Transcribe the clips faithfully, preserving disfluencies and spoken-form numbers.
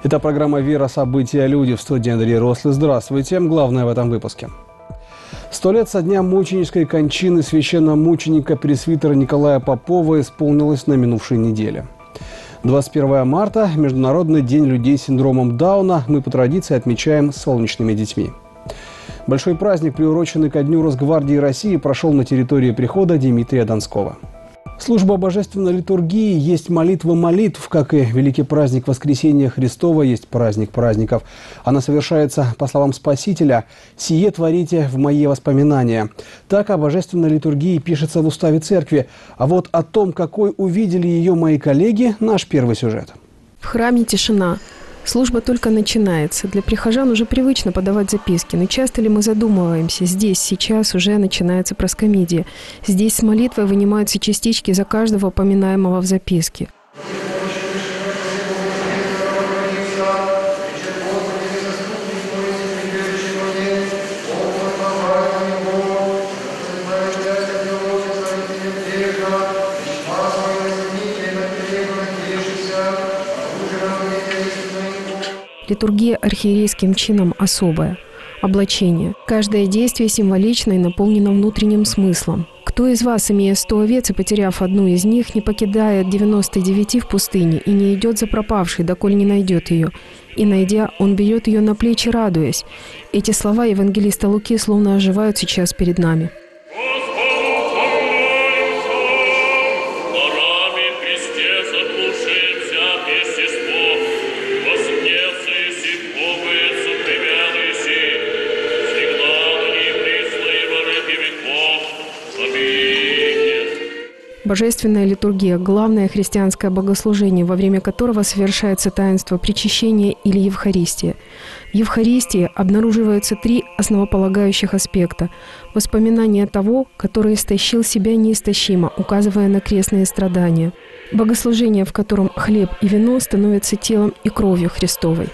Это программа «Вера. События. Люди». В студии Андрей Рослый. Здравствуйте. Главное в этом выпуске. Сто лет со дня мученической кончины священномученика пресвитера Николая Попова исполнилось на минувшей неделе. двадцать первое марта – Международный день людей с синдромом Дауна. Мы по традиции отмечаем с солнечными детьми. Большой праздник, приуроченный ко Дню Росгвардии России, прошел на территории прихода Дмитрия Донского. Служба божественной литургии есть молитва молитв, как и великий праздник Воскресения Христова есть праздник праздников. Она совершается, по словам Спасителя, «Сие творите в мои воспоминания». Так о божественной литургии пишется в уставе церкви. А вот о том, какой увидели ее мои коллеги, наш первый сюжет. В храме тишина. Служба только начинается. Для прихожан уже привычно подавать записки. Но часто ли мы задумываемся? Здесь, сейчас уже начинается проскомидия. Здесь с молитвой вынимаются частички за каждого поминаемого в записке. Литургия архиерейским чином особая. Облачение. Каждое действие символично и наполнено внутренним смыслом. Кто из вас, имея сто овец и потеряв одну из них, не покидает девяносто девять в пустыне и не идет за пропавшей, доколе не найдет ее? И, найдя, он берет ее на плечи, радуясь. Эти слова евангелиста Луки словно оживают сейчас перед нами. Божественная литургия – главное христианское богослужение, во время которого совершается таинство причащения или Евхаристия. В Евхаристии обнаруживаются три основополагающих аспекта. Воспоминание того, который истощил себя неистощимо, указывая на крестные страдания. Богослужение, в котором хлеб и вино становятся телом и кровью Христовой.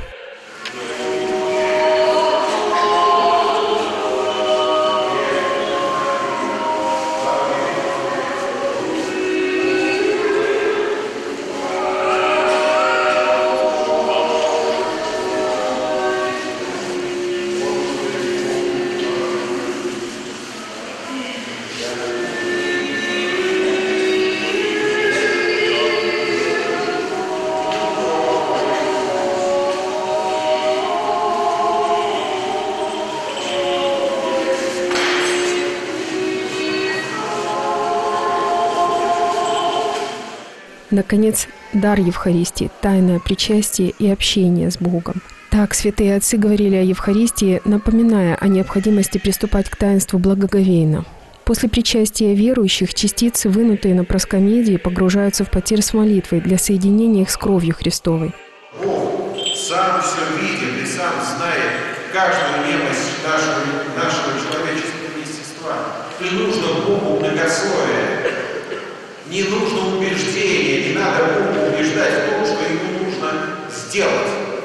Наконец, дар Евхаристии, тайное причастие и общение с Богом. Так святые отцы говорили о Евхаристии, напоминая о необходимости приступать к таинству благоговейно. После причастия верующих частицы, вынутые на проскомидии, погружаются в потер с молитвой для соединения их с кровью Христовой. Бог сам все видит и сам знает каждую немощь нашего, нашего человеческого естества. И нужно Богу многословие. Не нужно убеждения, не надо Богу убеждать в том, что ему нужно сделать.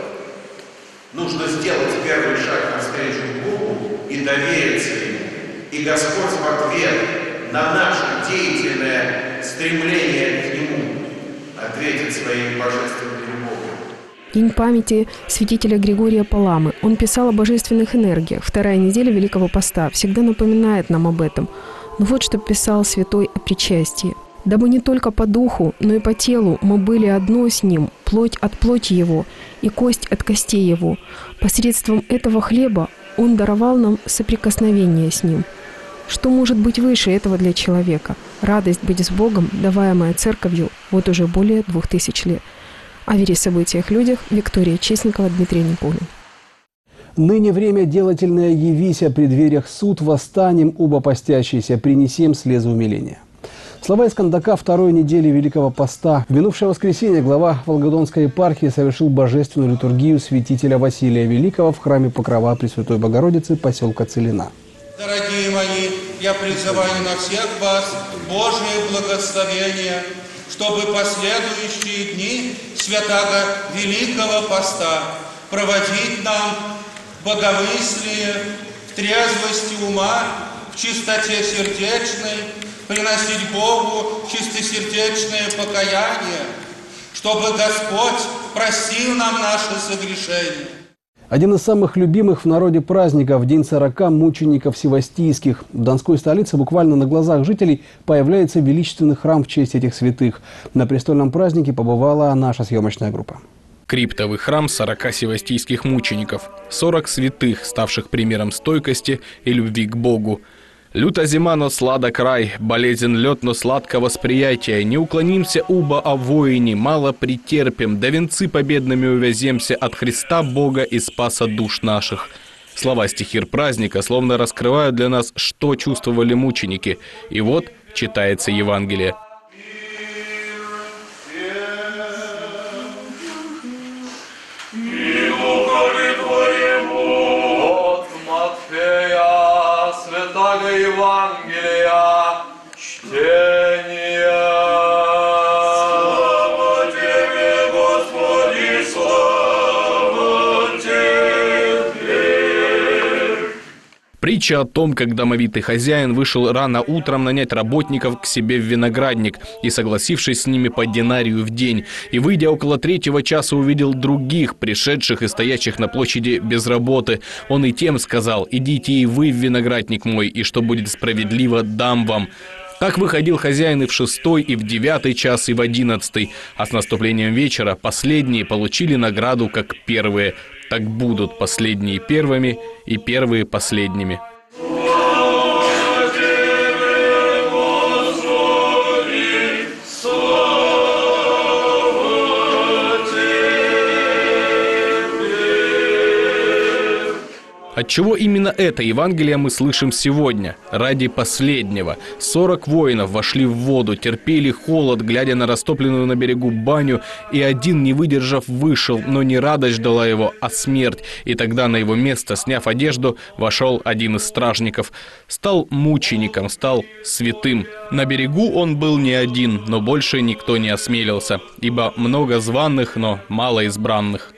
Нужно сделать первый шаг навстречу Богу и довериться ему. И Господь в ответ на наше деятельное стремление к нему ответит своей божественной любовью. День памяти святителя Григория Паламы. Он писал о божественных энергиях. Вторая неделя Великого Поста всегда напоминает нам об этом. Но вот что писал святой о причастии. «Дабы не только по духу, но и по телу мы были одно с Ним, плоть от плоти Его и кость от костей Его. Посредством этого хлеба Он даровал нам соприкосновение с Ним». Что может быть выше этого для человека? Радость быть с Богом, даваемая Церковью вот уже более двух тысяч лет. О вере, событиях, людях. Виктория Честникова, Дмитрий Никулин. «Ныне время делательное явися, при дверях суд, восстанем, оба постящиеся, принесем слезы умиления». Слова из Кандака второй недели Великого Поста. В минувшее воскресенье глава Волгодонской епархии совершил божественную литургию святителя Василия Великого в храме Покрова Пресвятой Богородицы поселка Целина. Дорогие мои, я призываю на всех вас Божие благословение, чтобы последующие дни святаго Великого Поста проводить нам в богомыслии, в трезвости ума, в чистоте сердечной, приносить Богу чистосердечное покаяние, чтобы Господь простил нам наши согрешения. Один из самых любимых в народе праздников – День сорока мучеников севастийских. В Донской столице буквально на глазах жителей появляется величественный храм в честь этих святых. На престольном празднике побывала наша съемочная группа. Криптовый храм сорока севастийских мучеников. сорок святых, ставших примером стойкости и любви к Богу. Люта зима, но сладок рай, болезнен лед, но сладко восприятие. Не уклонимся уба о воине, мало претерпим, до венцы победными увяземся от Христа Бога и спаса душ наших. Слова стихир праздника словно раскрывают для нас, что чувствовали мученики. И вот читается Евангелие. Евангелия, чтение. Слава Тебе, Господи, слава Тебе. Притча о том, как домовитый хозяин вышел рано утром нанять работников к себе в виноградник и, согласившись с ними по динарию в день, и, выйдя около третьего часа, увидел других, пришедших и стоящих на площади без работы. Он и тем сказал: «Идите и вы в виноградник мой, и что будет справедливо, дам вам». Так выходил хозяин и в шестой, и в девятый час, и в одиннадцатый. А с наступлением вечера последние получили награду, как первые. Так будут последние первыми и первые последними. Отчего именно это Евангелие мы слышим сегодня? Ради последнего. сорок воинов вошли в воду, терпели холод, глядя на растопленную на берегу баню, и один, не выдержав, вышел, но не радость ждала его, а смерть. И тогда на его место, сняв одежду, вошел один из стражников. Стал мучеником, стал святым. На берегу он был не один, но больше никто не осмелился, ибо много званых, но мало избранных.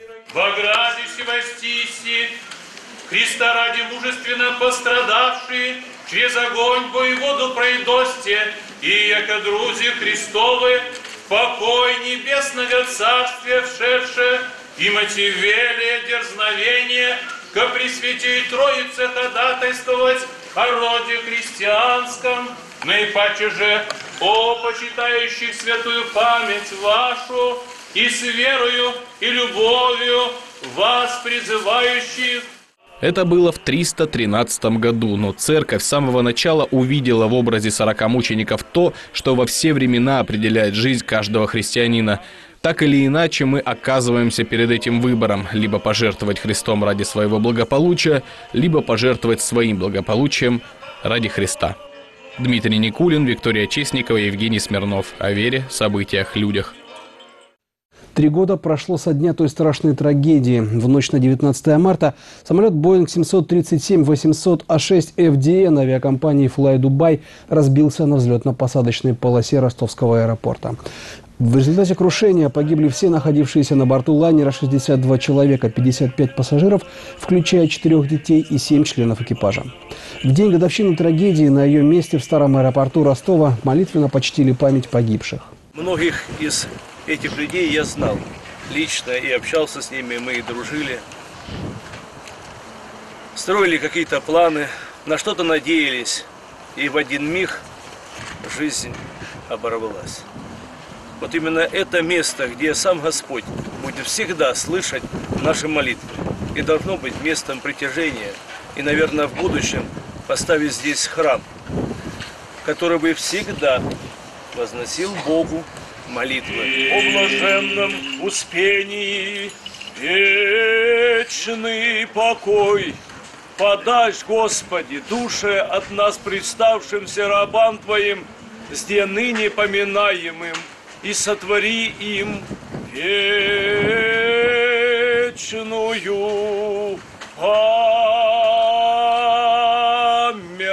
Христа ради мужественно пострадавшие, через огонь бой воду пройдосте, и яко друзи Христовы, в покой небесного царствия вшедше, имати велие дерзновение, ко Пресвятей Троице ходатайствовать о роде христианском, наипаче же о почитающих святую память вашу, и с верою и любовью вас призывающих. Это было в триста тринадцатом году, но церковь с самого начала увидела в образе сорока мучеников то, что во все времена определяет жизнь каждого христианина. Так или иначе мы оказываемся перед этим выбором: либо пожертвовать Христом ради своего благополучия, либо пожертвовать своим благополучием ради Христа. Дмитрий Никулин, Виктория Честникова, Евгений Смирнов. О вере, событиях, людях. Три года прошло со дня той страшной трагедии. В ночь на девятнадцатое марта самолет Боинг семьсот тридцать семь восемьсот А шесть эф ди эн авиакомпании Fly Dubai разбился на взлетно-посадочной полосе Ростовского аэропорта. В результате крушения погибли все находившиеся на борту лайнера шестьдесят два человека, пятьдесят пять пассажиров, включая четырех детей и семь членов экипажа. В день годовщины трагедии на ее месте в старом аэропорту Ростова молитвенно почтили память погибших. Многих из этих людей я знал лично и общался с ними, мы и дружили. Строили какие-то планы, на что-то надеялись, и в один миг жизнь оборвалась. Вот именно это место, где сам Господь будет всегда слышать наши молитвы, и должно быть местом притяжения, и, наверное, в будущем поставить здесь храм, который бы всегда возносил Богу молитвы. О блаженном успении вечный покой подашь, Господи, душе от нас представшимся рабам Твоим, сде ныне поминаемым, и сотвори им вечную память.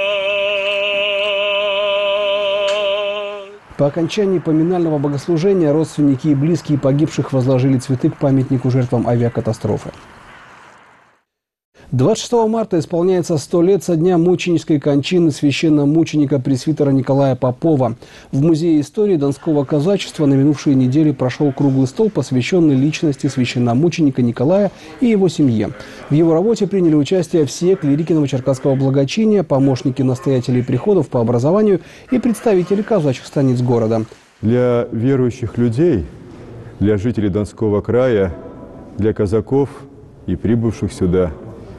По окончании поминального богослужения родственники и близкие погибших возложили цветы к памятнику жертвам авиакатастрофы. двадцать шестого марта исполняется сто лет со дня мученической кончины священномученика пресвитера Николая Попова. В Музее истории Донского казачества на минувшей неделе прошел круглый стол, посвященный личности священномученика Николая и его семье. В его работе приняли участие все клирики Новочеркасского благочиния, помощники настоятелей приходов по образованию и представители казачьих станиц города. Для верующих людей, для жителей Донского края, для казаков и прибывших сюда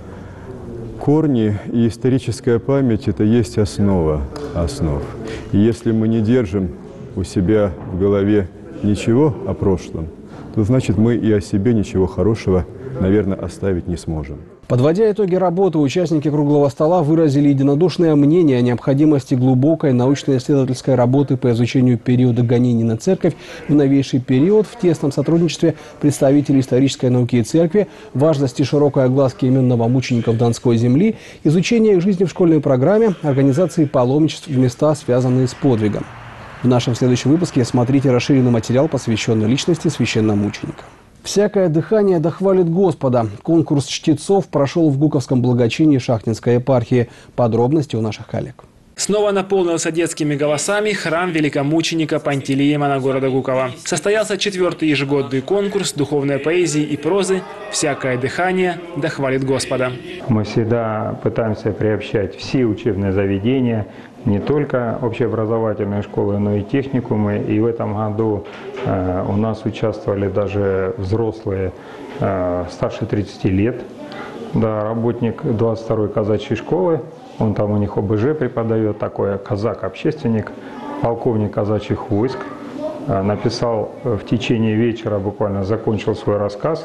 корни и историческая память – это есть основа основ. И если мы не держим у себя в голове ничего о прошлом, то значит мы и о себе ничего хорошего, наверное, оставить не сможем. Подводя итоги работы, участники круглого стола выразили единодушное мнение о необходимости глубокой научно-исследовательской работы по изучению периода гонений на церковь в новейший период в тесном сотрудничестве представителей исторической науки и церкви, важности широкой огласки имен новомучеников Донской земли, изучения их жизни в школьной программе, организации паломничеств в места, связанные с подвигом. В нашем следующем выпуске смотрите расширенный материал, посвященный личности священномученика. «Всякое дыхание дохвалит Господа». Конкурс чтецов прошел в Гуковском благочинии Шахтинской епархии. Подробности у наших коллег. Снова наполнился детскими голосами храм великомученика Пантелеимона города Гукова. Состоялся четвертый ежегодный конкурс духовной поэзии и прозы «Всякое дыхание дохвалит Господа». Мы всегда пытаемся приобщать все учебные заведения, не только общеобразовательные школы, но и техникумы. И в этом году э, у нас участвовали даже взрослые э, старше тридцати лет. Да, работник двадцать второй казачьей школы, он там у них О Б Ж преподает, такой казак-общественник, полковник казачьих войск. Э, написал в течение вечера, буквально закончил свой рассказ.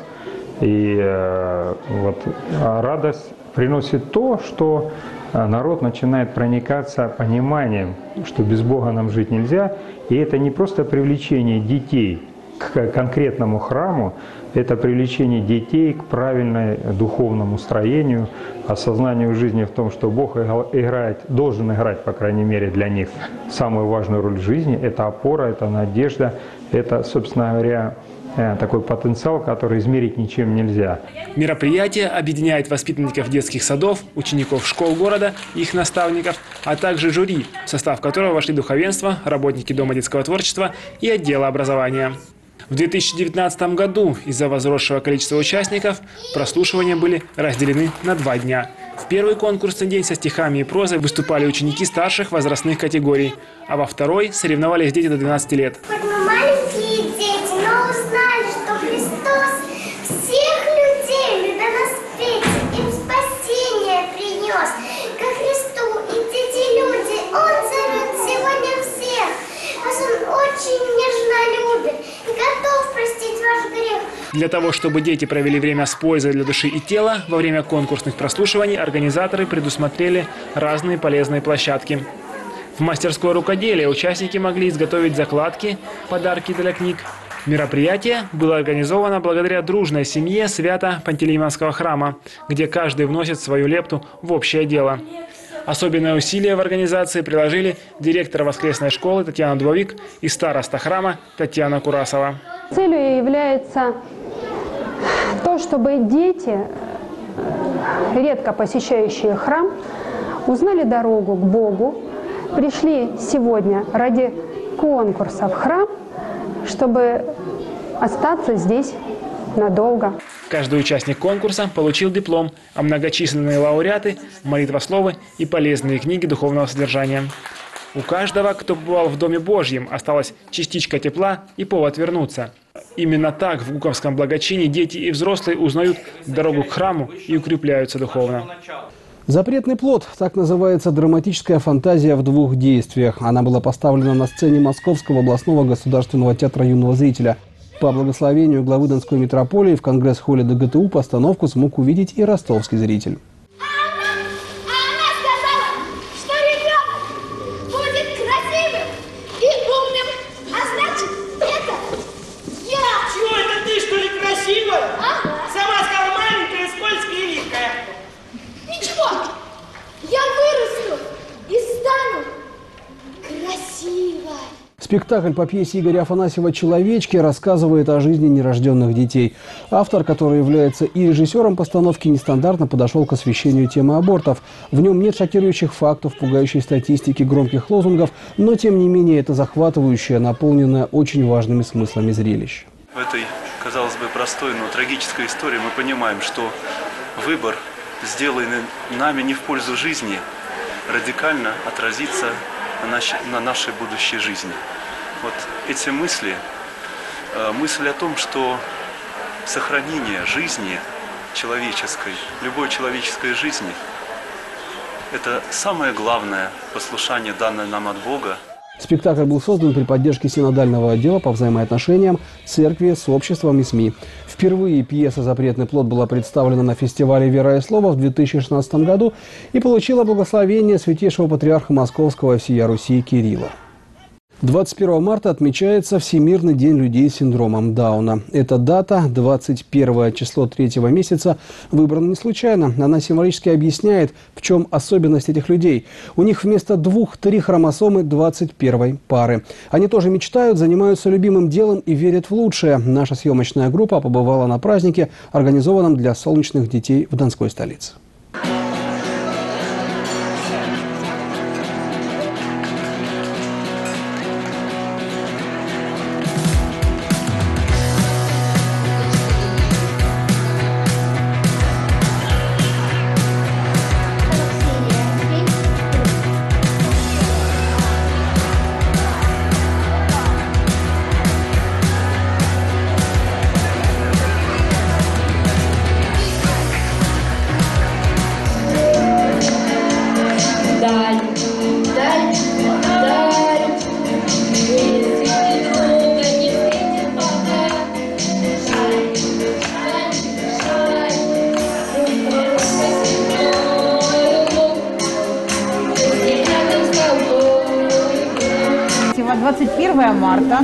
И э, вот радость приносит то, что народ начинает проникаться пониманием, что без Бога нам жить нельзя. И это не просто привлечение детей к конкретному храму, это привлечение детей к правильному духовному строению, осознанию жизни в том, что Бог играет, должен играть, по крайней мере, для них самую важную роль в жизни. Это опора, это надежда, это, собственно говоря, такой потенциал, который измерить ничем нельзя. Мероприятие объединяет воспитанников детских садов, учеников школ города, их наставников, а также жюри, в состав которого вошли духовенство, работники Дома детского творчества и отдела образования. В две тысячи девятнадцатом году из-за возросшего количества участников прослушивания были разделены на два дня. В первый конкурсный день со стихами и прозой выступали ученики старших возрастных категорий, а во второй соревновались дети до двенадцати лет. Для того, чтобы дети провели время с пользой для души и тела, во время конкурсных прослушиваний организаторы предусмотрели разные полезные площадки. В мастерской рукоделия участники могли изготовить закладки, подарки для книг. Мероприятие было организовано благодаря дружной семье Свято-Пантелеимонского храма, где каждый вносит свою лепту в общее дело. Особенное усилие в организации приложили директор воскресной школы Татьяна Дубовик и староста храма Татьяна Курасова. Целью является то, чтобы дети, редко посещающие храм, узнали дорогу к Богу, пришли сегодня ради конкурса в храм, чтобы остаться здесь надолго. Каждый участник конкурса получил диплом, а многочисленные лауреаты – молитвословы и полезные книги духовного содержания. У каждого, кто побывал в Доме Божьем, осталась частичка тепла и повод вернуться. Именно так в Гуковском благочинии дети и взрослые узнают дорогу к храму и укрепляются духовно. «Запретный плод» – так называется драматическая фантазия в двух действиях. Она была поставлена на сцене Московского областного государственного театра юного зрителя. По благословению главы Донской митрополии в Конгресс-холле Д Г Т У постановку смог увидеть и ростовский зритель. Спектакль по пьесе Игоря Афанасьева «Человечки» рассказывает о жизни нерожденных детей. Автор, который является и режиссером постановки, нестандартно подошел к освещению темы абортов. В нем нет шокирующих фактов, пугающей статистики, громких лозунгов, но тем не менее это захватывающее, наполненное очень важными смыслами зрелище. В этой, казалось бы, простой, но трагической истории мы понимаем, что выбор, сделанный нами не в пользу жизни, радикально отразится на нашей будущей жизни. Вот эти мысли, мысль о том, что сохранение жизни человеческой, любой человеческой жизни, это самое главное послушание, данное нам от Бога. Спектакль был создан при поддержке синодального отдела по взаимоотношениям церкви с обществом и СМИ. Впервые пьеса «Запретный плод» была представлена на фестивале «Вера и Слово» в две тысячи шестнадцатом году и получила благословение святейшего патриарха Московского и всея Руси Кирилла. двадцать первого марта отмечается Всемирный день людей с синдромом Дауна. Эта дата, двадцать первое число третьего месяца, выбрана не случайно. Она символически объясняет, в чем особенность этих людей. У них вместо двух-три хромосомы двадцать первой пары. Они тоже мечтают, занимаются любимым делом и верят в лучшее. Наша съемочная группа побывала на празднике, организованном для солнечных детей в Донской столице. двадцать первое марта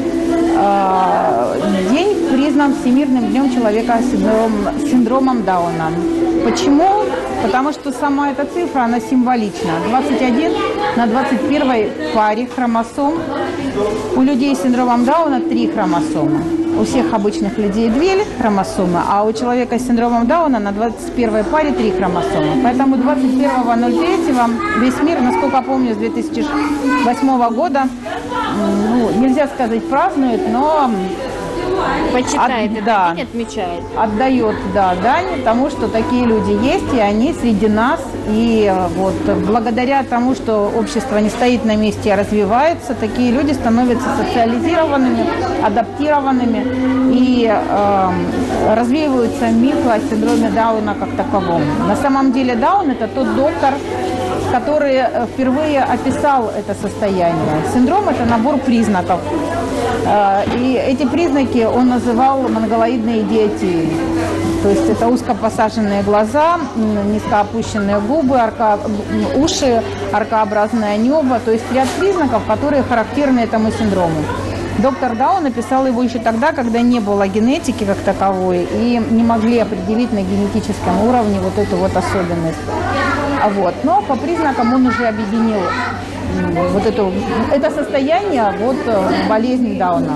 день признан Всемирным днем человека с синдромом, синдромом Дауна. Почему? Потому что сама эта цифра, она символична. двадцать один на двадцать первой паре хромосом. У людей с синдромом Дауна три хромосомы. У всех обычных людей две хромосомы, а у человека с синдромом Дауна на двадцать первой паре три хромосомы. Поэтому двадцать первого ноль третьего весь мир, насколько помню, с две тысячи восьмого года, ну, нельзя сказать празднует, но почитает, от, да, день отмечает. Отдает, да, дань тому, что такие люди есть, и они среди нас. И вот благодаря тому, что общество не стоит на месте, а развивается, такие люди становятся социализированными, адаптированными и э, развеиваются мифы о синдроме Дауна как таковом. На самом деле Даун – это тот доктор, который впервые описал это состояние. Синдром – это набор признаков. И эти признаки он называл монголоидной идиотией. То есть это узко посаженные глаза, низко опущенные губы, арка, уши, аркообразное небо. То есть ряд признаков, которые характерны этому синдрому. Доктор Даун написал его еще тогда, когда не было генетики как таковой, и не могли определить на генетическом уровне вот эту вот особенность. Вот. Но по признакам он уже объединил вот это, это состояние, вот болезнь Дауна.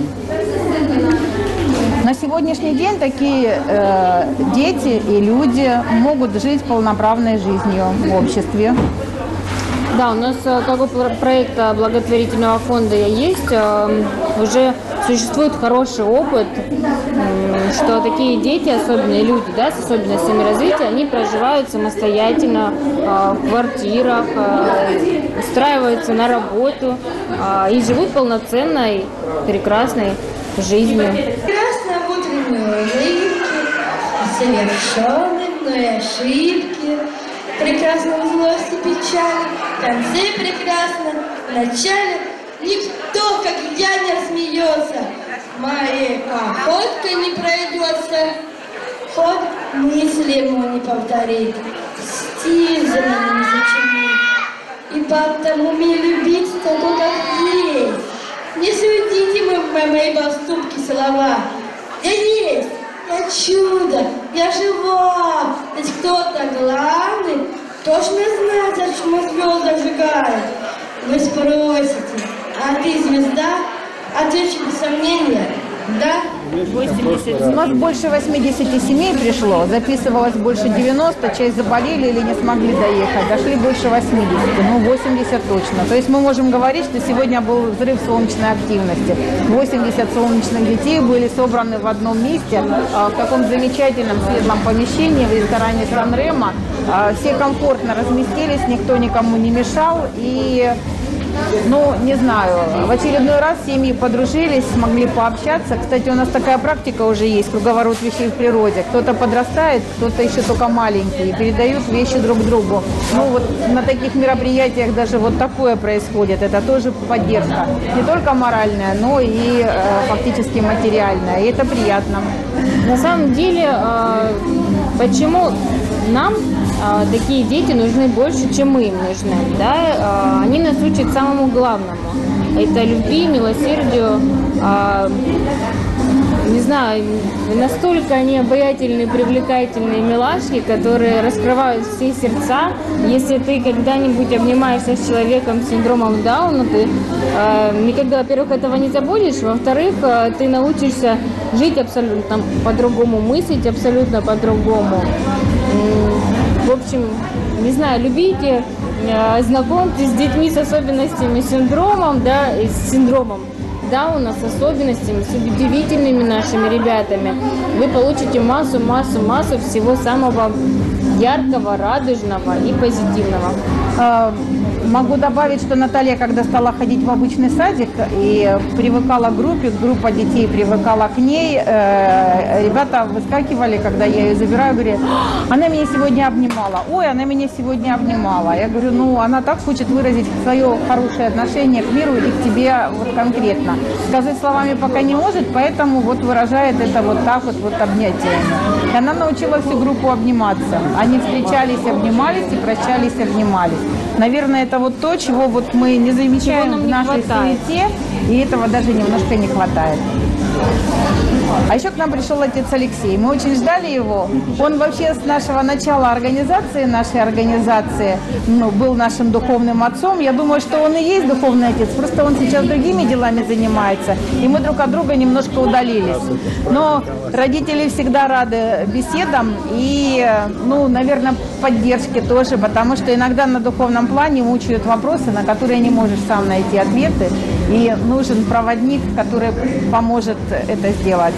На сегодняшний день такие э, дети и люди могут жить полноправной жизнью в обществе. Да, у нас как бы проект благотворительного фонда есть, уже существует хороший опыт, что такие дети, особенные люди, да, с особенностями развития, они проживают самостоятельно в квартирах, устраиваются на работу и живут полноценной, прекрасной жизнью. Прекрасно в утренней улыбке, совершенной мной ошибки, прекрасно в злости печали, в конце прекрасно, в начале никто, как я, не рассмеется. Моей походкой не пройдется, ход мысли ему не повторит, стиль за ним не сочинит. И потому мне любить такой, как есть. Не судите мы мои поступки, слова. Я есть, я чудо, я жива. Ведь кто-то главный точно знает, зачем звезды зажигают. Вы спросите, а ты звезда? Отвечу без сомнения. Да? восемьдесят. У нас больше восьмидесяти семей пришло, записывалось больше девяноста, часть заболели или не смогли доехать. Дошли больше восьмидесяти, ну восемьдесят точно. То есть мы можем говорить, что сегодня был взрыв солнечной активности. восемьдесят солнечных детей были собраны в одном месте, в таком замечательном светлом помещении в ресторане Сан-Ремо. Все комфортно разместились, никто никому не мешал. И ну, не знаю, в очередной раз семьи подружились, смогли пообщаться. Кстати, у нас такая практика уже есть, круговорот вещей в природе. Кто-то подрастает, кто-то еще только маленький, и передают вещи друг другу. Ну, вот на таких мероприятиях даже вот такое происходит. Это тоже поддержка. Не только моральная, но и э, фактически материальная. И это приятно. На самом деле, э, почему нам такие дети нужны больше, чем мы им нужны. Да? Они нас учат самому главному. Это любви, милосердию. Не знаю, настолько они обаятельные, привлекательные милашки, которые раскрывают все сердца. Если ты когда-нибудь обнимаешься с человеком с синдромом Дауна, ты э, никогда, во-первых, этого не забудешь, во-вторых, э, ты научишься жить абсолютно по-другому, мыслить абсолютно по-другому. В общем, не знаю, любите, э, знакомьтесь с детьми с особенностями синдромом, да, и с синдромом Дауна, с особенностями, с удивительными нашими ребятами. Вы получите массу, массу, массу всего самого яркого, радужного и позитивного. Могу добавить, что Наталья, когда стала ходить в обычный садик и привыкала к группе, группа детей привыкала к ней, э, ребята выскакивали, когда я ее забираю, говорят: она меня сегодня обнимала, ой, она меня сегодня обнимала. Я говорю, ну, она так хочет выразить свое хорошее отношение к миру и к тебе вот конкретно. Сказать словами пока не может, поэтому вот выражает это вот так вот, вот обнятиями. И она научила всю группу обниматься. Они встречались, обнимались и прощались, обнимались. Наверное, это вот то, чего вот мы не замечаем в нашей суете, и этого даже немножко не хватает. А еще к нам пришел отец Алексей. Мы очень ждали его. Он вообще с нашего начала организации, нашей организации, ну, был нашим духовным отцом. Я думаю, что он и есть духовный отец, просто он сейчас другими делами занимается, и мы друг от друга немножко удалились. Но родители всегда рады беседам и, ну, наверное, поддержке тоже, потому что иногда на духовном плане мучают вопросы, на которые не можешь сам найти ответы, и нужен проводник, который поможет это сделать.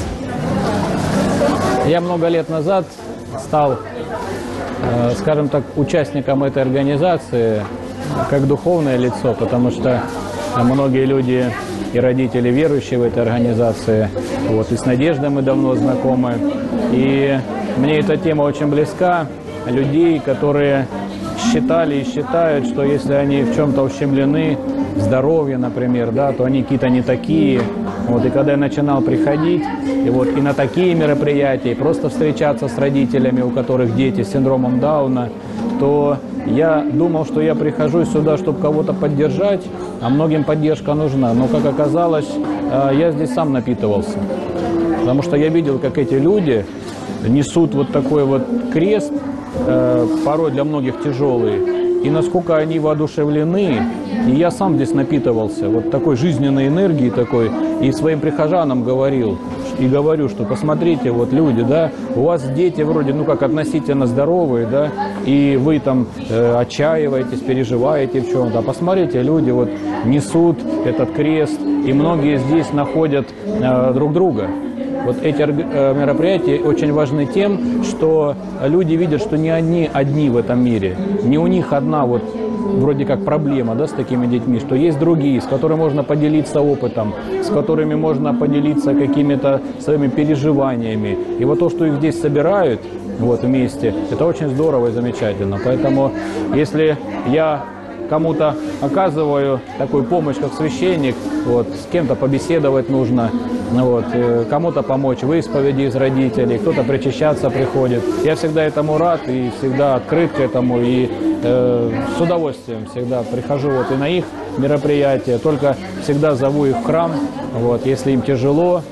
Я много лет назад стал, э, скажем так, участником этой организации как духовное лицо, потому что многие люди и родители верующие в этой организации, вот, и с Надеждой мы давно знакомы. И мне эта тема очень близка, людей, которые считали и считают, что если они в чем-то ущемлены, в здоровье, например, да, то они какие-то не такие. Вот, и когда я начинал приходить и, вот, и на такие мероприятия, и просто встречаться с родителями, у которых дети с синдромом Дауна, то я думал, что я прихожу сюда, чтобы кого-то поддержать, а многим поддержка нужна. Но, как оказалось, я здесь сам напитывался. Потому что я видел, как эти люди несут вот такой вот крест, порой для многих тяжелый, и насколько они воодушевлены. И я сам здесь напитывался вот такой жизненной энергией такой, и своим прихожанам говорил, и говорю, что посмотрите, вот люди, да, у вас дети вроде, ну как, относительно здоровые, да, и вы там э, отчаиваетесь, переживаете в чем-то, а посмотрите, люди вот несут этот крест, и многие здесь находят э, друг друга. Вот эти мероприятия очень важны тем, что люди видят, что не они одни в этом мире, не у них одна вот вроде как проблема, да, с такими детьми, что есть другие, с которыми можно поделиться опытом, с которыми можно поделиться какими-то своими переживаниями. И вот то, что их здесь собирают вот вместе, это очень здорово и замечательно. Поэтому если я кому-то оказываю такую помощь, как священник, вот, с кем-то побеседовать нужно, вот, кому-то помочь в исповеди из родителей, кто-то причащаться приходит. Я всегда этому рад и всегда открыт к этому, и э, с удовольствием всегда прихожу вот и на их мероприятия, только всегда зову их в храм, вот, если им тяжело,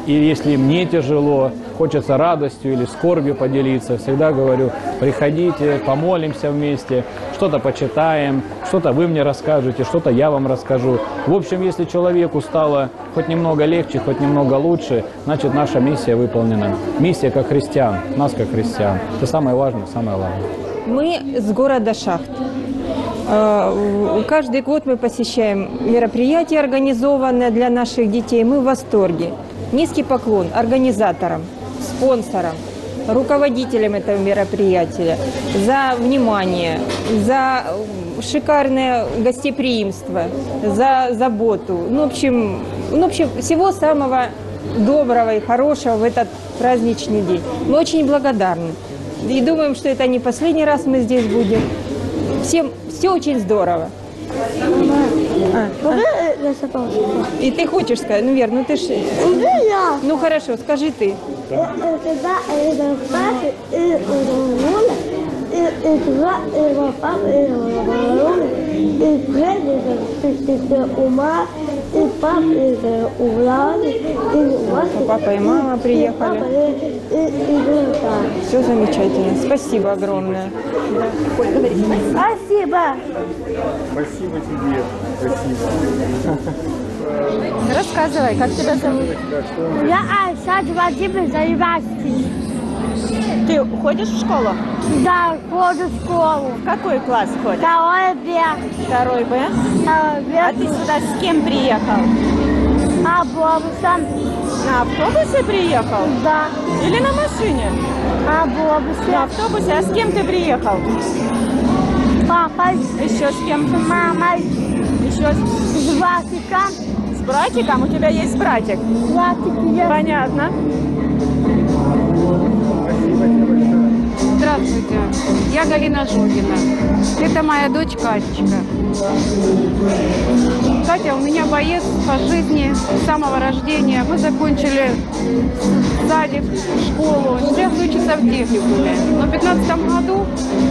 И если мне тяжело, хочется радостью или скорбью поделиться, всегда говорю, приходите, помолимся вместе, что-то почитаем, что-то вы мне расскажете, что-то я вам расскажу. В общем, если человеку стало хоть немного легче, хоть немного лучше, значит, наша миссия выполнена. Миссия как христиан, нас как христиан. Это самое важное, самое главное. Мы с города Шахт. Каждый год мы посещаем мероприятия, организованные для наших детей. Мы в восторге. Низкий поклон организаторам, спонсорам, руководителям этого мероприятия за внимание, за шикарное гостеприимство, за заботу. Ну, в общем, ну, в общем, всего самого доброго и хорошего в этот праздничный день. Мы очень благодарны. И думаем, что это не последний раз мы здесь будем. Всем все очень здорово. А, а. И ты хочешь сказать, ну, Вер, ну ты ж... Ну хорошо, скажи ты. Папа и мама приехали. Все замечательно. Спасибо огромное. Спасибо. Спасибо тебе. Спасибо. Рассказывай, как тебя зовут? Я Айша Владимир Заливasti. Ты ходишь в школу? Да, хожу в школу. В какой класс ходишь? Второй Б. Второй Б? Второй Б. А ты сюда с кем приехал? Автобусом. На автобусе приехал? Да. Или на машине? На автобусе. На автобусе. А с кем ты приехал? Папой. Еще с кем? С мамой. Еще с... С братиком. С братиком? У тебя есть братик? Братик есть. Понятно. Здравствуйте, я Галина Жугина. Это моя дочь Катечка. Катя у меня боец по жизни с самого рождения. Мы закончили садик, школу, сейчас учится в техникуме. Но в пятнадцатом году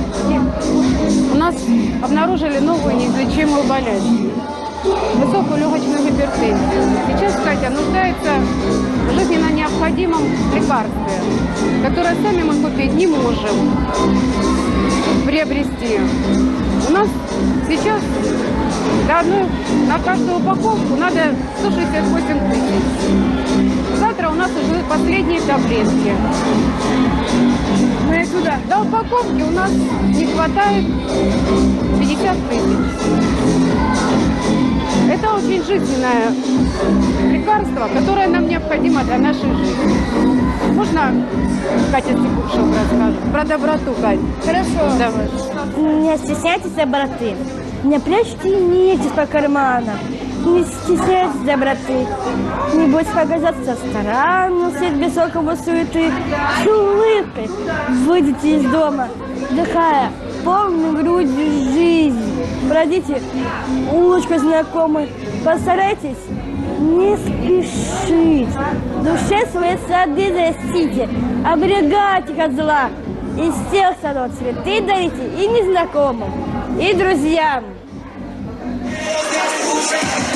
у нас обнаружили новую неизлечимую болезнь. Высокую легочную гипертензию. Сейчас Катя нуждается в жизненно необходимом лекарстве, которое сами мы купить не можем, приобрести. У нас сейчас до одной, на каждую упаковку надо сто шестьдесят восемь тысяч. Завтра у нас уже последние таблетки. Мы сюда. До упаковки у нас не хватает пятьдесят тысяч. Это очень жизненное лекарство, которое нам необходимо для нашей жизни. Можно Катя Степушев расскажет? Про доброту, Катя. Хорошо. Давай. Не стесняйтесь доброты. Не прячьте нити по карманам. Не стесняйтесь доброты. Не бойтесь показаться странным средь высокого суеты. С улыбкой выйдите из дома, вдыхая полной грудью жизнь. Пройдите улочку знакомой. Постарайтесь не спешить. В душе свои сады растите. Оберегайте их от зла. Из всех садов цветы дарите и незнакомым, и друзьям. Слушай,